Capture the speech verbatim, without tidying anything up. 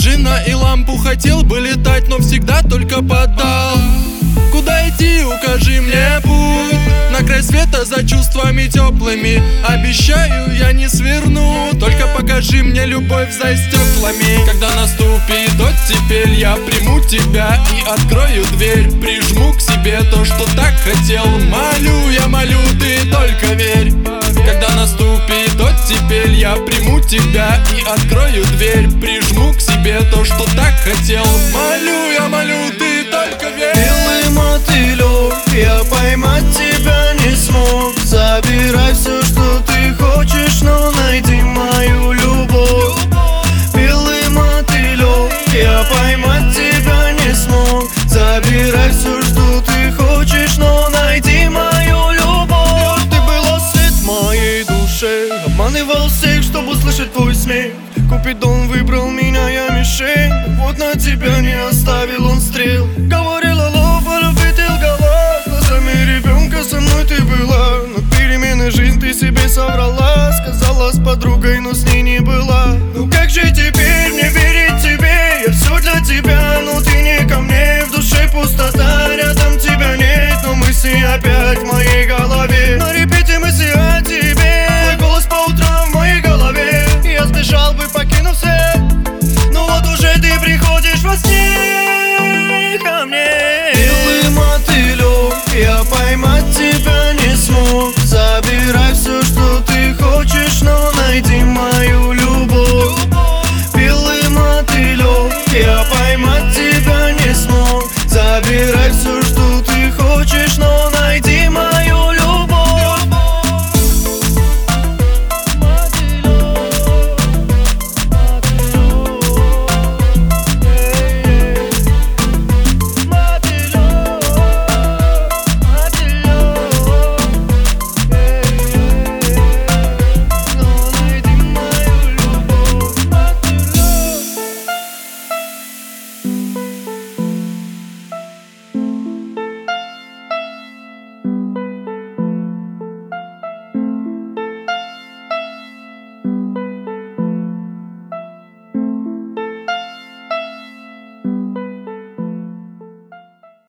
Джина и лампу, хотел бы летать, но всегда только поддал. Куда идти, укажи мне путь, на край света за чувствами теплыми. Обещаю, я не сверну, только покажи мне любовь за стеклами. Когда наступит оттепель, я приму тебя и открою дверь. Прижму к себе то, что так хотел. Молю, я молю, ты только верь. Когда наступит оттепель, я приму тебя и открою дверь. Прижму к себе то, что так хотел. Молю, я молю, ты только верь. Белый мотылёк, я поймать тебя не смог. Забирай все, что ты хочешь, но найди мою любовь. Белый мотылёк, я поймать тебя не смог. Забирай все, что ты хочешь, но найди мою любовь. Ты была свет в моей душе, обманывал всех, чтобы услышать твой смех. Купидон выбрал меня, я мишень. Вот на тебя не оставил он стрел. Говорила лова, любви ты лгала. Глазами ребенка со мной ты была. Но перемены жизнь ты себе соврала. Сказала с подругой, но с ней не была. Ну как же